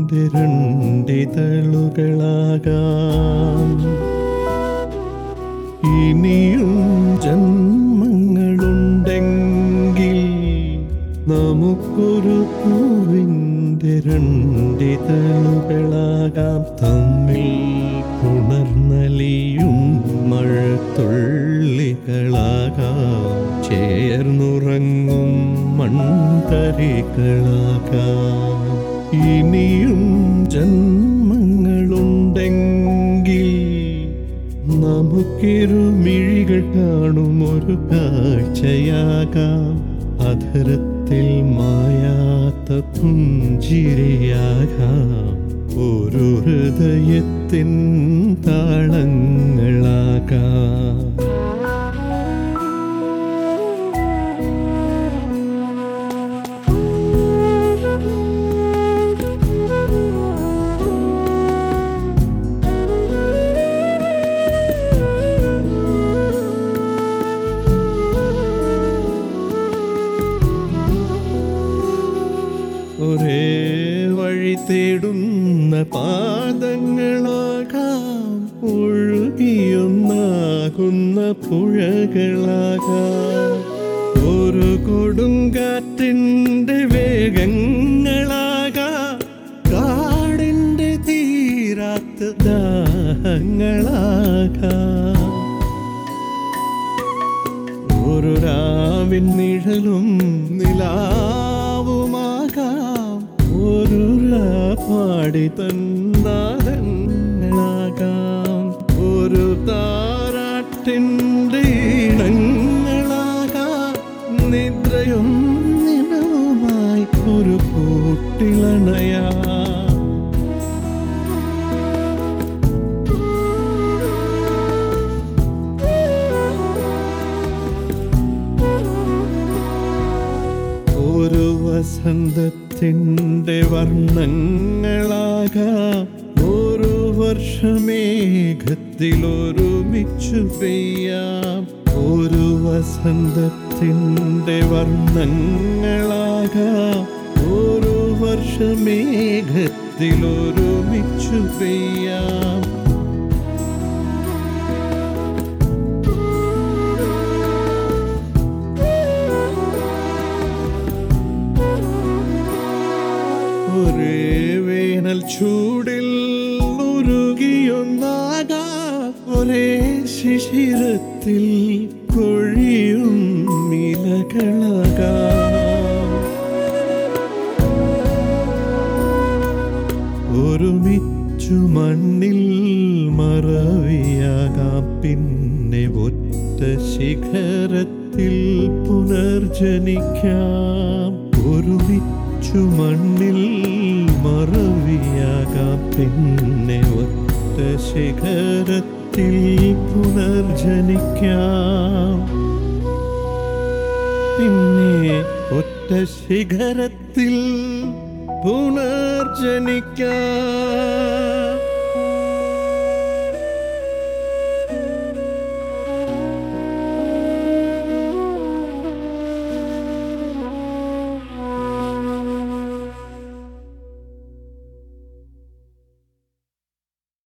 രണ്ടിതളുകളാകാം. ഇനിയും ജന്മങ്ങളുണ്ടെങ്കിൽ നമുക്കൊരു പൂവിൻ്റെ രണ്ടിതളുകളാകാം. തമ്മിൽ പുണർന്നലിയും മഴത്തുള്ളികളാകാം. ചേർന്നുറങ്ങും മൺതരികളാകാം. ഇനിയും ജന്മങ്ങളുണ്ടെങ്കിൽ നമുക്കിരുമിഴികൾ കാണും ഒരു കാഴ്ചയാകാം. അധരത്തിൽ മായാത്ത പുഞ്ചിരിയാകാം. ഒരു ഹൃദയത്തിൻ താളങ്ങളാകാം. ഒരേ വഴി തേടുന്ന പാദങ്ങളാകാം. ഒഴുകിയൊന്നാകുന്ന പുഴകളാകാം. ഒരു കൊടുങ്കാറ്റിൻ്റെ വേഗങ്ങളാകാം. കാടിൻ്റെ തീരാത്ത ദാഹങ്ങളാകാം. ഒരു രാവിൻ നിഴലും നിലാവുമാകാം. ഒരു പാടി തന്നാദങ്ങളാകാം. ഒരു താരാട്ടിൻ്റെ ഇണങ്ങളാകാം. നിദ്രയും നിലവുമായി ഒരു കൂട്ടിലണയാം. ഒരു വസന്തത്തിൻ്റെ വർണ്ണങ്ങളാകാം. ഒരു വർഷമേഘത്തിലൊരുമിച്ചു പെയ്യാം. ഒരു വസന്തത്തിൻ്റെ വർണ്ണങ്ങളാകാം. ഒരു വർഷമേഘത്തിലൊരുമിച്ചു പെയ്യാം. ഒരേ വേനൽ ചൂടിൽ ഉരുകിയൊന്നാകാം. ഒരേ ശിശിരത്തിൽ കൊഴിയും ഇലകളാകാം. ഒരുമിച്ചു മണ്ണിൽ മറവിയാകാം. പിന്നെ ഒറ്റ ശിഖരത്തിൽ പുനർജനിക്കാം. ഒരുമിച്ചു മണ്ണിൽ മറവിയാകാം. പിന്നെ ഒറ്റ ശിഖരത്തിൽ പുനർജനിക്കാം. പിന്നെ ഒറ്റ ശിഖരത്തിൽ പുനർജനിക്കാം.